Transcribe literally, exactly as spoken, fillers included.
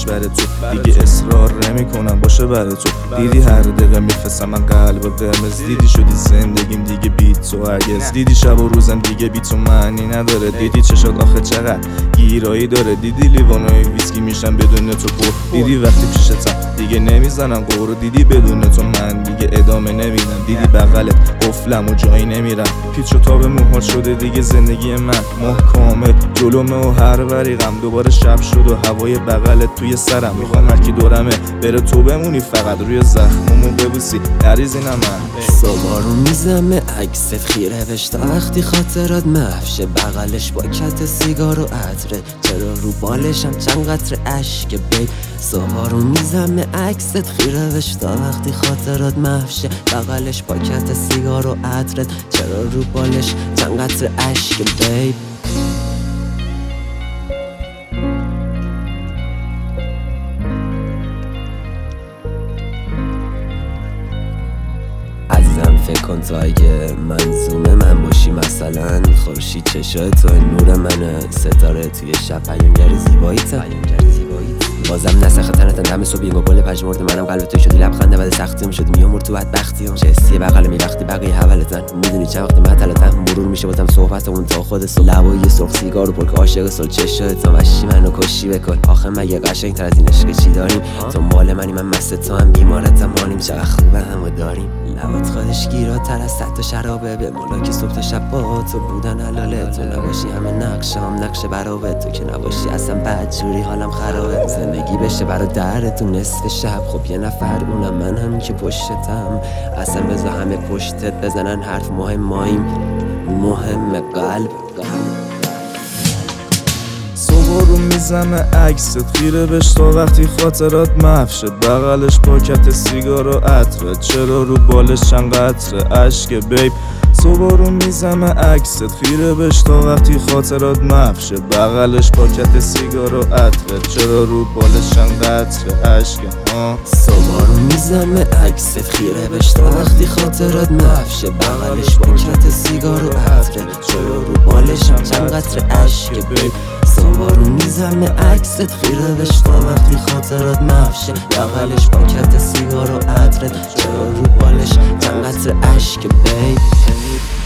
همش بره تو، دیگه اصرار نمی کنم باشه بره تو. دیدی هر دقیقه میفرستم من قلب قرمز، دیدی شدی زندگیم دیگه بی تو هرگز، دیدی شب و روزم دیگه بی تو معنی نداره، دیدی چشات آخه چقدر گیرایی داره، دیدی لیوانای ویسکی میشن بدون تو پر، دیدی وقتی پیشتم دیگه نمیزنم قورو، دیدی بدون تو من دیگه ادامه نمیدم، دیدی بغلت قفلم و جایی نمیرم، پیچ و تاب موهات شده دیگه زندگی من، ماه کامل جلومه و هر وریقم، دوباره شب شد و هوای بغلت توی سرم، میخوام هرکی دورمه بره تو بمونی فقط روی زخممو ببوسی نریزی نه من. صبح رو میزمه عکست خیره بش تا وقتی خاطرات محفشه، بغلش با کت سیگار و عطره، چرا رو بالشم چند قطره اشک بی. صبح رو میزمه عکست خیره بش تا وقتی خاطرات محفشه، بغلش با کت سیگار و عطره، چرا رو بالش چند قطره اشک بی. عزیزم فکر کن تو اگه منظومه من باشی، مثلا خورشید چشای تو نور منه، ستاره توی شب پیامگر زیباییته، بازم نسخ تنت دم صبح یه گل پژمرد منم قلب تو شدی، لبخنده بعد سختیم شدی میامور تو بدبختیم، چه حسیه بغل می وقتی بقیه حولتن، میدونی چند وقت معطلتم مرور میشه باتم صحبت اون تا خود صبح، لبای سرخ سیگار و پلک عاشق سل چشات تو مشی منو کشی بکن، آخه مگه قشنگ تر از این عشق چی داریم، تو مال منی من مست تو هم بیمارتم مانیم، چقدر خوبه همو داریم، لبات خودش گیراتر از صد تا شرابه، به مولا که صبح تا شب با تو بودن حلاله، تو نباشی همه نقشم نقش برابه، تو که نباشی اصلا بدجوری حالم خرابه، زندگی بشه برا درتون نصف شب، خب یه نفر اونم من هم که پشتتم، اصلا بذار همه پشتت بزنن حرف مهم ماییم، مهم قلب. صبح رو میزمه عکست خیره بش تا وقتی خاطرات محفشه، بغلش پاکت سیگار و عطره، چرا رو بالش چند قطره اشک بیب. صبح رو میزمه عکست خیره بش تا وقتی خاطرات محفشه، بغلش پاکت سیگار و عطره، چرا رو بالش چند قطره اشک ها. صبح رو میزمه عکست خیره بش تا وقتی خاطرات محفشه، بغلش پاکت سیگار و عطره، چرا رو بالشم چند قطره اشک بیب. صبح رو میزمه عکست خیره بش تا وقتی خاطرات محفشه، بغلش پاکت سیگار و عطره، چرا رو بالش چند قطره اشک بیب.